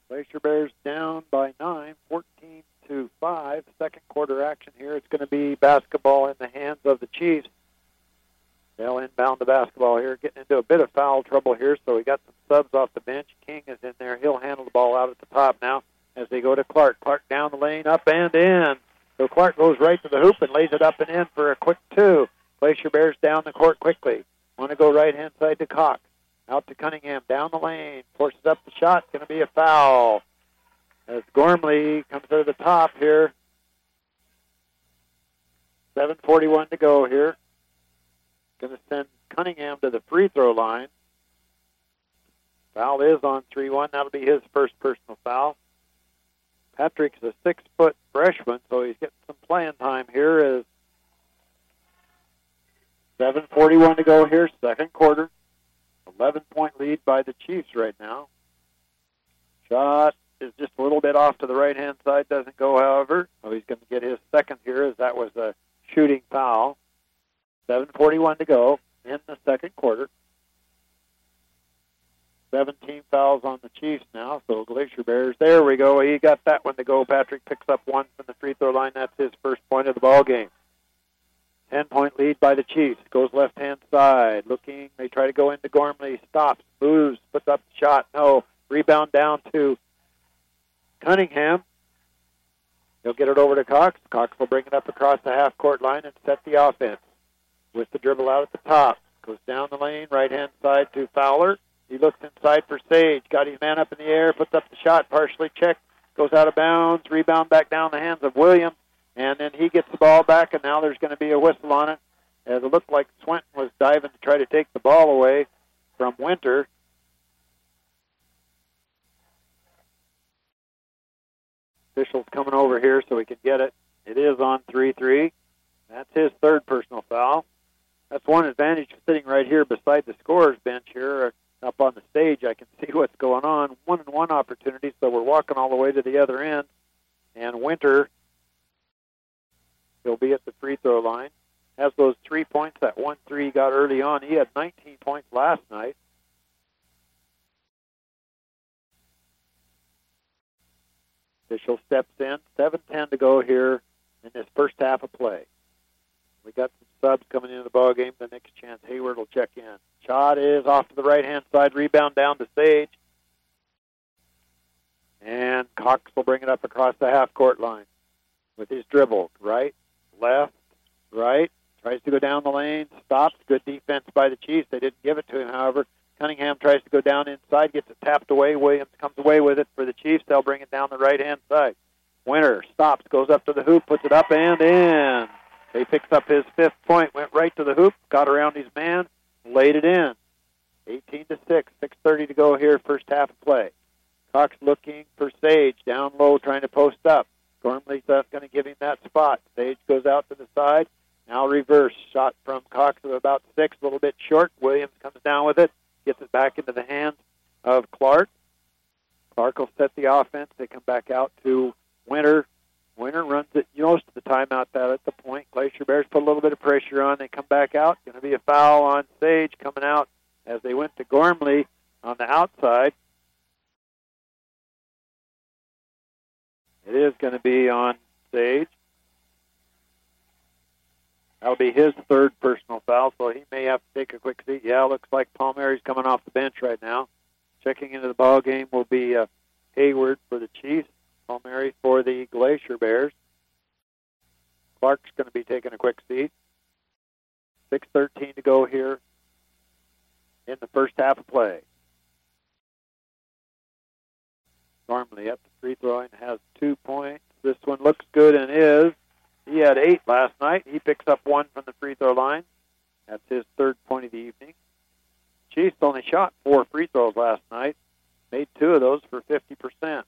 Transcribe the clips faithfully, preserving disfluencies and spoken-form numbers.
Glacier Bears down by nine, fourteen to five. Second quarter action here. It's going to be basketball in the hands of the Chiefs. They'll inbound the basketball here, getting into a bit of foul trouble here, so we got some subs off the bench. King is in there. He'll handle the ball out at the top now as they go to Clark. Clark down the lane, up and in. So Clark goes right to the hoop and lays it up and in for a quick two. Glacier Bears down the court quickly. Want to go right-hand side to Cox. Out to Cunningham, down the lane, forces up the shot. It's going to be a foul. As Gormley comes to the top here. seven forty-one to go here. Going to send Cunningham to the free throw line. Foul is on three one. That'll be his first personal foul. Patrick's a six-foot freshman, so he's getting some playing time here. As seven forty-one to go here, second quarter. eleven-point lead by the Chiefs right now. Shot is just a little bit off to the right-hand side. Doesn't go, however. So he's going to get his second here, as that was a shooting foul. seven forty-one to go in the second quarter. seventeen fouls on the Chiefs now, so Glacier Bears. There we go. He got that one to go. Patrick picks up one from the free throw line. That's his first point of the ball game. ten-point lead by the Chiefs. Goes left-hand side. Looking. They try to go into Gormley. Stops. Moves. Puts up the shot. No. Rebound down to Cunningham. He'll get it over to Cox. Cox will bring it up across the half-court line and set the offense. With the dribble out at the top. Goes down the lane. Right-hand side to Fowler. He looks inside for Sage. Got his man up in the air. Puts up the shot. Partially checked. Goes out of bounds. Rebound back down the hands of Williams. And then he gets the ball back, and now there's going to be a whistle on it. As it looked like Swinton was diving to try to take the ball away from Winter. Official's coming over here so we can get it. It is on three three. That's his third personal foul. That's one advantage of sitting right here beside the scorer's bench here. Up on the stage, I can see what's going on. One and one opportunity, so we're walking all the way to the other end. And Winter, he'll be at the free throw line. Has those three points, that one three he got early on. He had nineteen points last night. Official steps in. seven ten to go here in this first half of play. We got some subs coming into the ball game. The next chance, Hayward will check in. Shot is off to the right-hand side. Rebound down to Sage. And Cox will bring it up across the half-court line with his dribble. Right, left, right. Tries to go down the lane. Stops. Good defense by the Chiefs. They didn't give it to him, however. Cunningham tries to go down inside. Gets it tapped away. Williams comes away with it for the Chiefs. They'll bring it down the right-hand side. Winter stops. Goes up to the hoop. Puts it up and in. He picks up his fifth point. Went right to the hoop. Got around his man. Laid it in. eighteen to six. six thirty to go here. First half of play. Cox looking for Sage. Down low trying to post up. Gormley's going to give him that spot. Sage goes out to the side. Now reverse. Shot from Cox of about six. A little bit short. Williams comes down with it. Gets it back into the hands of Clark. Clark will set the offense. They come back out to Winter. Winter runs it most of the time out that at the point. Glacier Bears put a little bit of pressure on. They come back out. Going to be a foul on Sage coming out as they went to Gormley on the outside. It is going to be on Sage. That'll be his third personal foul, so he may have to take a quick seat. Yeah, looks like Palmieri's coming off the bench right now. Checking into the ball game will be uh, Hayward for the Chiefs. Palmieri for the Glacier Bears. Clark's going to be taking a quick seat. six thirteen to go here in the first half of play. Gormley at the free throw line has two points. This one looks good and is. He had eight last night. He picks up one from the free throw line. That's his third point of the evening. Chiefs only shot four free throws last night. Made two of those for fifty percent.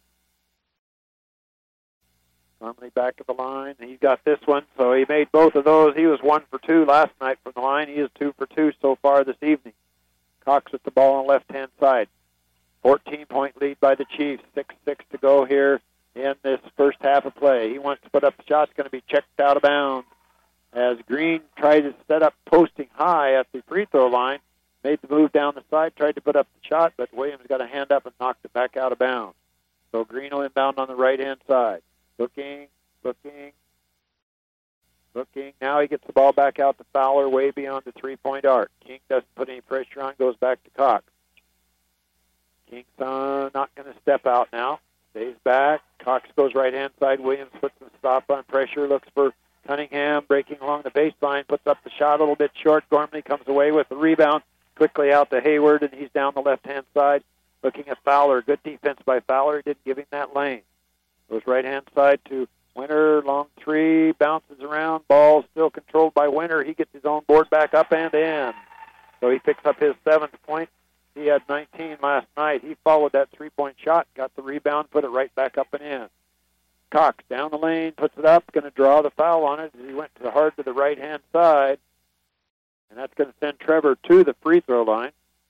Gormley back at the line. He's got this one, so he made both of those. He was one for two last night from the line. He is two for two so far this evening. Cox with the ball on the left-hand side. fourteen-point lead by the Chiefs. six six to go here in this first half of play. He wants to put up the shot. It's going to be checked out of bounds as Green tried to set up posting high at the free throw line. Made the move down the side, tried to put up the shot, but Williams got a hand up and knocked it back out of bounds. So Green will inbound on the right-hand side. Looking, looking, looking. Now he gets the ball back out to Fowler way beyond the three-point arc. King doesn't put any pressure on, goes back to Cox. King's uh, not going to step out now. Stays back. Cox goes right-hand side. Williams puts the stop on pressure, looks for Cunningham, breaking along the baseline, puts up the shot a little bit short. Gormley comes away with the rebound, quickly out to Hayward, and he's down the left-hand side. Looking at Fowler. Good defense by Fowler. He didn't give him that lane. Goes right-hand side to Winter. Long three. Bounces around. Ball still controlled by Winter. He gets his own board back up and in. So he picks up his seventh point. He had nineteen last night. He followed that three-point shot, got the rebound, put it right back up and in. Cox down the lane, puts it up, going to draw the foul on it as he went to hard to the right-hand side. And that's going to send Trevor to the free throw line.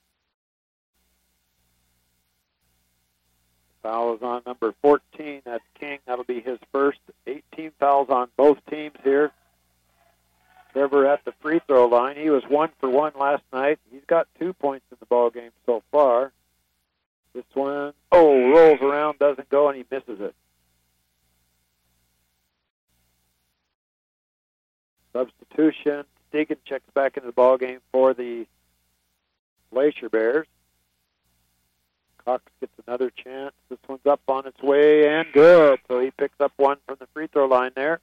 Foul is on number fourteen. That's King. That'll be his first. eighteen fouls on both teams here. Trevor at the free throw line. He was one for one last night. He's got two points in the ball game so far. This one, oh, rolls around, doesn't go, and he misses it. Substitution. Stegan checks back into the ball game for the Glacier Bears. Cox gets another chance. This one's up on its way and good. So he picks up one from the free throw line there.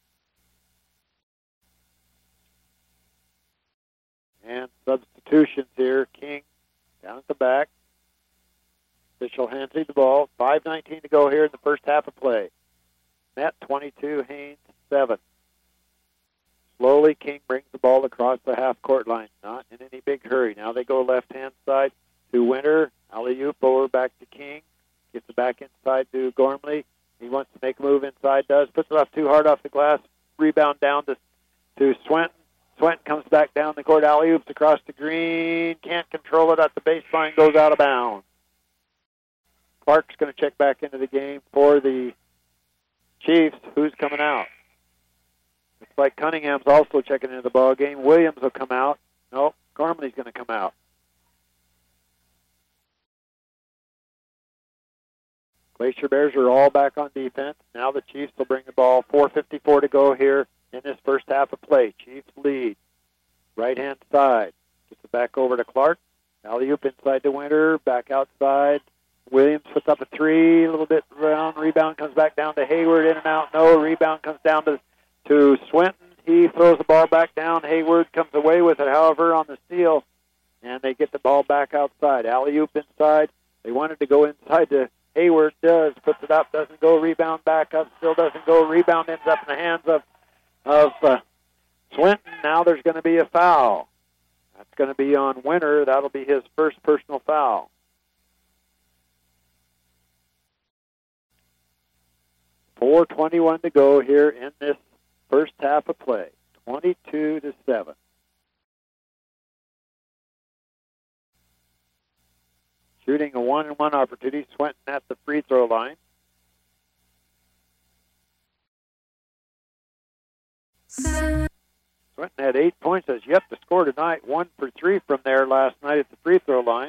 And substitutions here. King down at the back. Official hands him the ball. five nineteen to go here in the first half of play. Net twenty-two, Haynes seven. Slowly, King brings the ball across the half-court line. Not in any big hurry. Now they go left-hand side to Winter. Alley-oop over back to King. Gets it back inside to Gormley. He wants to make a move inside, does. Puts it off too hard off the glass. Rebound down to, to Swenton. Swenton comes back down the court. Alley-oops across the green. Can't control it at the baseline. Goes out of bounds. Clark's going to check back into the game for the Chiefs. Who's coming out? Looks like Cunningham's also checking into the ball game. Williams will come out. Nope, Gormley's going to come out. Glacier Bears are all back on defense. Now the Chiefs will bring the ball. four fifty-four to go here in this first half of play. Chiefs lead. Right-hand side. Gets it back over to Clark. Alley-oop inside to Winter. Back outside. Williams puts up a three. A little bit round. Rebound comes back down to Hayward. In and out. No. Rebound comes down to, to Swinton. He throws the ball back down. Hayward comes away with it, however, on the steal. And they get the ball back outside. Alley-oop inside. They wanted to go inside to Hayward. Does. Puts it up. Doesn't go. Rebound back up. Still doesn't go. Rebound ends up in the hands of, of uh, Swinton. Now there's going to be a foul. That's going to be on Winter. That'll be his first personal foul. four twenty-one to go here in this first half of play. twenty-two to seven. Shooting a one-and-one opportunity. Swinton at the free throw line. Swinton had eight points, has yet to score tonight. One for three from there last night at the free throw line.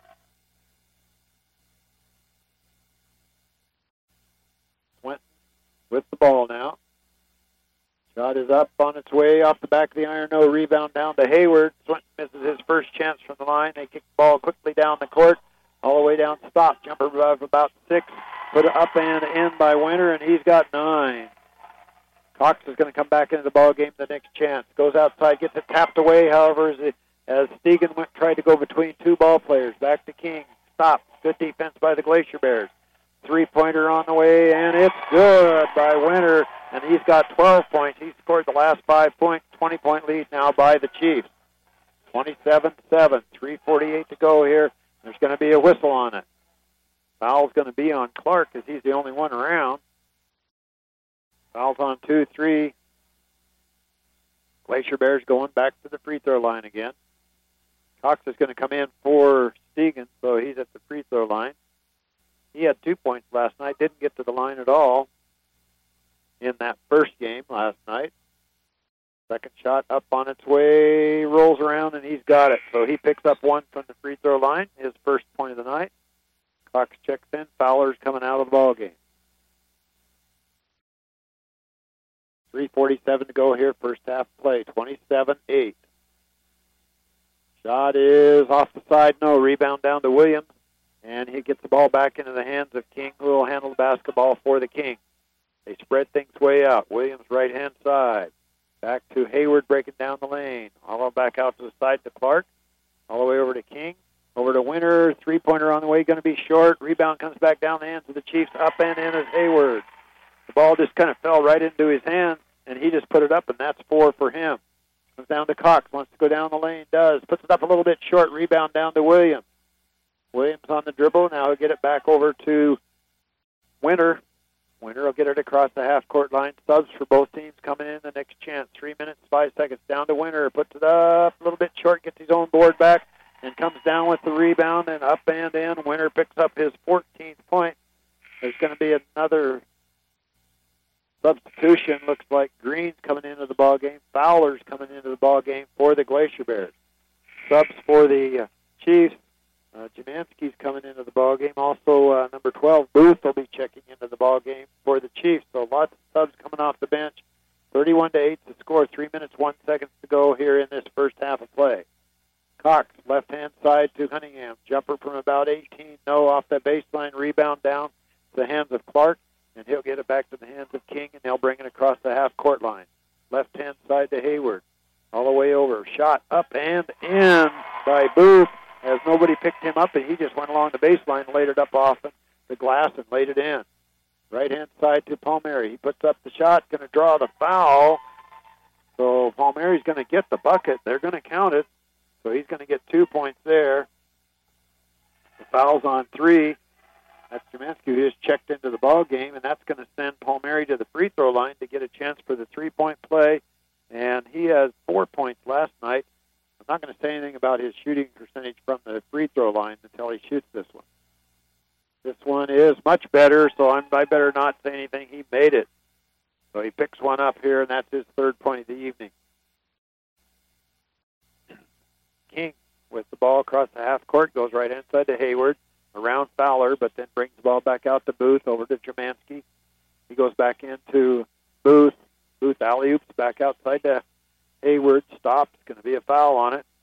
Swinton with the ball now. Shot is up on its way off the back of the iron. No rebound down to Hayward. Swinton misses his first chance from the line. They kick the ball quickly down the court, all the way down. Stop. Jumper of about six. Put it up and in by Winter, and he's got nine. Cox is going to come back into the ball game the next chance. Goes outside, gets it tapped away, however, as, it, as Stegan went, tried to go between two ball players. Back to King. Stop. Good defense by the Glacier Bears. Three-pointer on the way, and it's good by Winter, and he's got twelve points. He scored the last five points. twenty-point lead now by the Chiefs. twenty-seven seven. three forty-eight to go here. There's going to be a whistle on it. Foul's going to be on Clark because he's the only one around. Foul's on two three. Glacier Bears going back to the free throw line again. Cox is going to come in for Stegan, so he's at the free throw line. He had two points last night, didn't get to the line at all in that first game last night. Second shot up on its way, rolls around, and he's got it. So he picks up one from the free throw line, his first point of the night. Cox checks in. Fowler's coming out of the ball game. three forty-seven to go here, first half play, twenty-seven eight. Shot is off the side, no. Rebound down to Williams, and he gets the ball back into the hands of King, who will handle the basketball for the King. They spread things way out. Williams right-hand side. Back to Hayward breaking down the lane. All the way back out to the side to Clark. All the way over to King. Over to Winter. Three-pointer on the way, going to be short. Rebound comes back down the hands of the Chiefs. Up and in is Hayward. The ball just kind of fell right into his hands, and he just put it up, and that's four for him. Comes down to Cox. Wants to go down the lane. Does. Puts it up a little bit short. Rebound down to Williams. Williams on the dribble. Now he'll get it back over to Winter. Winter will get it across the half-court line. Subs for both teams coming in the next chance. Three minutes, five seconds. Down to Winter. Puts it up a little bit short. Gets his own board back and comes down with the rebound and up and in. Winter picks up his fourteenth point. There's going to be another substitution. Looks like Green's coming into the ball game. Fowler's coming into the ball game for the Glacier Bears. Subs for the uh, Chiefs. Uh, Jamansky's coming into the ball game. Also, uh, number twelve, Booth, will be checking into the ball game for the Chiefs. So lots of subs coming off the bench. thirty-one to eight to score. Three minutes, one seconds to go here in this first half of play. Cox, left-hand side to Cunningham. Jumper from about eighteen. No, off that baseline. Rebound down to the hands of Clark, and he'll get it back to the hands of King, and they'll bring it across the half-court line. Left-hand side to Hayward. All the way over. Shot up and in by Booth, as nobody picked him up, and he just went along the baseline, laid it up off the glass, and laid it in. Right-hand side to Palmieri. He puts up the shot, going to draw the foul. So Palmieri's going to get the bucket. They're going to count it. So he's going to get two points there. The foul's on three. That's Jamansky, who just checked into the ball game, and that's going to send Palmieri to the free throw line to get a chance for the three-point play. And he has four points last night. I'm not going to say anything about his shooting percentage from the free throw line until he shoots this one. This one is much better, so I'm, I better not say anything. He made it. So he picks one up here, and that's his third point of the evening. King with the ball across the half court, goes right inside to Hayward, around Fowler, but then brings the ball back out to Booth, over to Jamansky. He goes back into Booth. Booth alley-oops back outside to Hayward. Stopped. It's going to be a foul on it.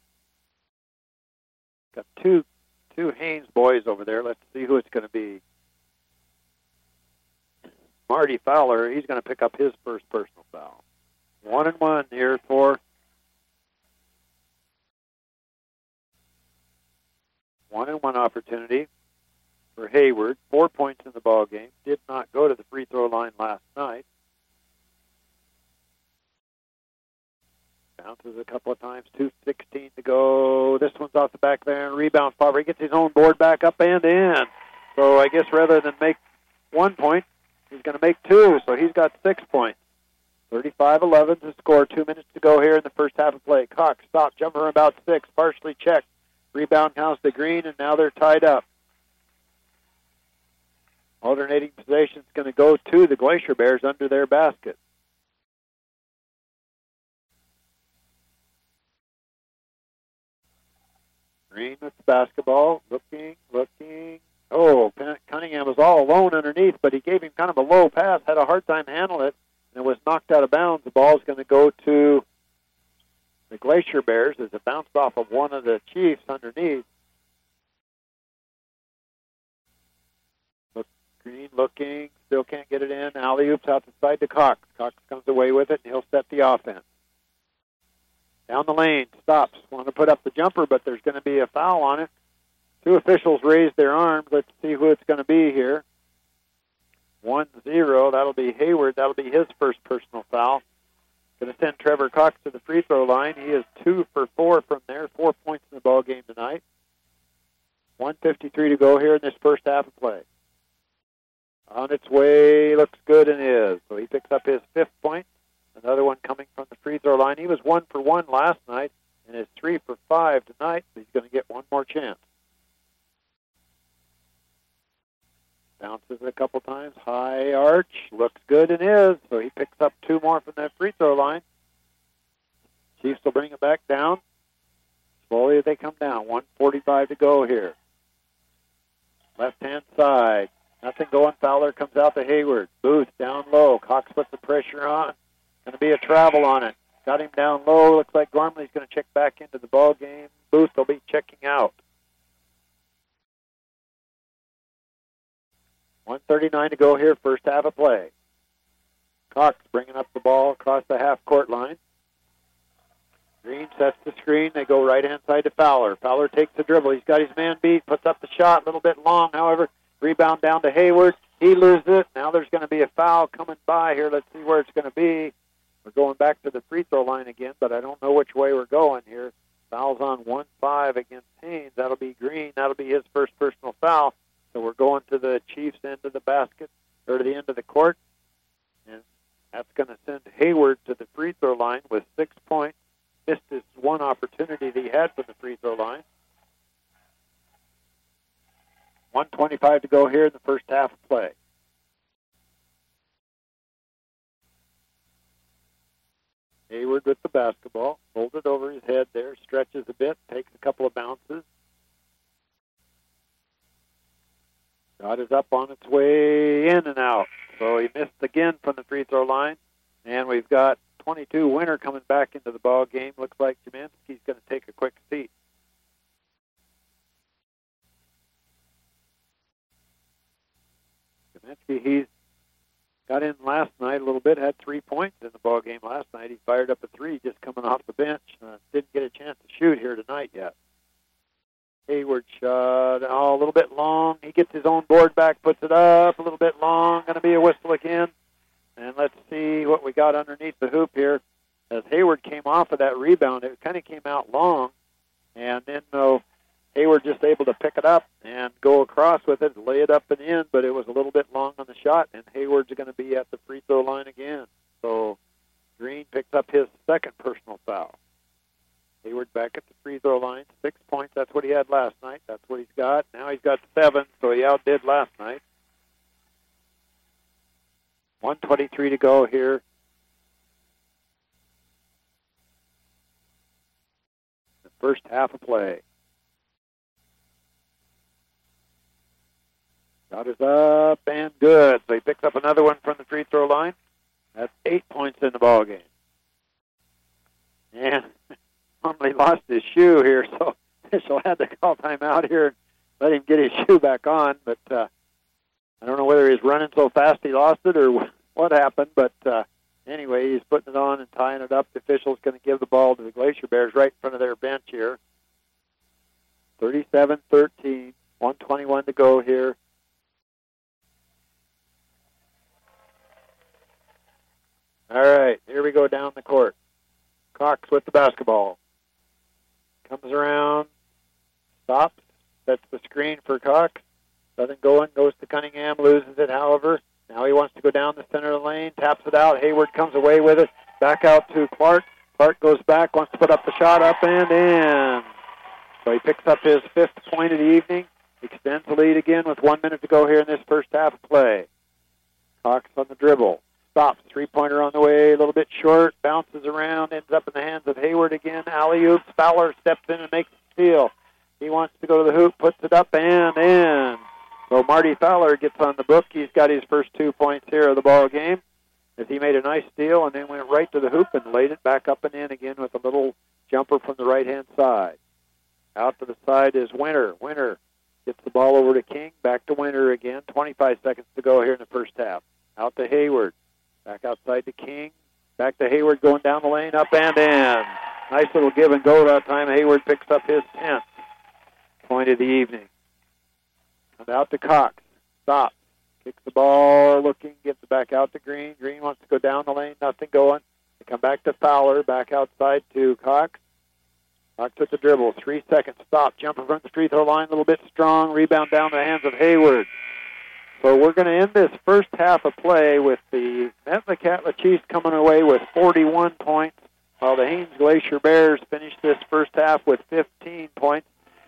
Got two two Haynes boys over there. Let's see who it's going to be. Marty Fowler, he's going to pick up his first personal foul. One and one here for one and one opportunity for Hayward. Four points in the ball game. Did not go to the free throw line last night. Bounces a couple of times. two sixteen to go. This one's off the back there. Rebound. Favre gets his own board back up and in. So I guess rather than make one point, he's going to make two. So he's got six points. thirty-five eleven to score. Two minutes to go here in the first half of play. Cox stop. Jumper about six. Partially checked. Rebound counts to Green, and now they're tied up. Alternating possession is going to go to the Glacier Bears under their basket. Green with the basketball, looking, looking. Oh, Cunningham was all alone underneath, but he gave him kind of a low pass, had a hard time handling it, and it was knocked out of bounds. The ball is going to go to the Glacier Bears as it bounced off of one of the Chiefs underneath. Look, Green looking, still can't get it in. Alley-oops out the side to Cox. Cox comes away with it, and he'll set the offense. Down the lane, stops. Want to put up the jumper, but there's going to be a foul on it. Two officials raised their arms. Let's see who it's going to be here. one zero. That'll be Hayward. That'll be his first personal foul. Going to send Trevor Cox to the free throw line. He is two for four from there. Four points in the ball game tonight. one fifty-three to go here in this first half of play. On its way, looks good and is. So he picks up his fifth point. Another one coming from the free throw line. He was one for one last night and is three for five tonight. So he's going to get one more chance. Bounces a couple times. High arch. Looks good and is. So he picks up two more from that free throw line. Chiefs will bring it back down. Slowly they come down. one forty-five to go here. left-hand side. Nothing going. Fowler comes out to Hayward. Booth down low. Cox puts the pressure on. Going to be a travel on it. Got him down low. Looks like Gormley's going to check back into the ball game. Booth will be checking out. one thirty-nine to go here, first half of play. Cox bringing up the ball across the half-court line. Green sets the screen. They go right-hand side to Fowler. Fowler takes the dribble. He's got his man beat, puts up the shot, a little bit long, however. Rebound down to Hayward. He loses it. Now there's going to be a foul coming by here. Let's see where it's going to be. We're going back to the free throw line again, but I don't know which way we're going here. Foul's on one five against Haynes. That'll be Green. That'll be his first personal foul. So we're going to the Chiefs' end of the basket, or to the end of the court. And that's going to send Hayward to the free throw line with six points. Missed his one opportunity that he had from the free throw line. one twenty-five to go here in the first half of play. Hayward with the basketball, holds it over his head there, stretches a bit, takes a couple of bounces. Shot is up on its way in and out. So he missed again from the free throw line. And we've got twenty-two Winter coming back into the ball game. Looks like Jamansky's going to take a quick seat. Jamansky, he's got in last night a little bit, had three points in the ball game last night. He fired up a three just coming off the bench. Uh, didn't get a chance to shoot here tonight yet. Hayward shot, oh, a little bit long. He gets his own board back, puts it up a little bit long. Going to be a whistle again. And let's see what we got underneath the hoop here. As Hayward came off of that rebound, it kind of came out long. And then uh, Hayward just able to pick it up and go across with it, lay it up and in, but it was a little bit long on the shot, and Hayward's going to be at the free throw line again. So Green picks up his second personal foul. Hayward back at the free throw line, six points. That's what he had last night. That's what he's got. Now he's got seven, so he outdid last night. one twenty-three to go here. The first half of play. Shot is up and good. So he picks up another one from the free throw line. That's eight points in the ball game. And Gormley lost his shoe here, so Fischel had to call timeout here and let him get his shoe back on. But uh, I don't know whether he's running so fast he lost it or what happened. But uh, anyway, he's putting it on and tying it up. The official's going to give the ball to the Glacier Bears right in front of their bench here. thirty-seven thirteen, one twenty-one to go here. All right, here we go down the court. Cox with the basketball. Comes around, stops, sets the screen for Cox. Doesn't go in, goes to Cunningham, loses it, however. Now he wants to go down the center of the lane, taps it out. Hayward comes away with it. Back out to Clark. Clark goes back, wants to put up the shot, up and in. So he picks up his fifth point of the evening, extends the lead again with one minute to go here in this first half of play. Cox on the dribble. Stops, three-pointer on the way, a little bit short, bounces around, ends up in the hands of Hayward again. Alley-oops, Fowler steps in and makes the steal. He wants to go to the hoop, puts it up and in. So Marty Fowler gets on the book. He's got his first two points here of the ball game as he made a nice steal and then went right to the hoop and laid it back up and in again with a little jumper from the right-hand side. Out to the side is Winter. Winter gets the ball over to King, back to Winter again. twenty-five seconds to go here in the first half. Out to Hayward. Back outside to King. Back to Hayward going down the lane, up and in. Nice little give and go that time. Hayward picks up his tenth point of the evening. And out to Cox. Stops. Kicks the ball, looking, gets it back out to Green. Green wants to go down the lane, nothing going. They come back to Fowler, back outside to Cox. Cox with the dribble. Three seconds. Stop. Jumper from the free throw line, a little bit strong. Rebound down the hands of Hayward. So we're going to end this first half of play with the Metlakatla Chiefs coming away with forty-one points, while the Haynes Glacier Bears finish this first half with fifteen points.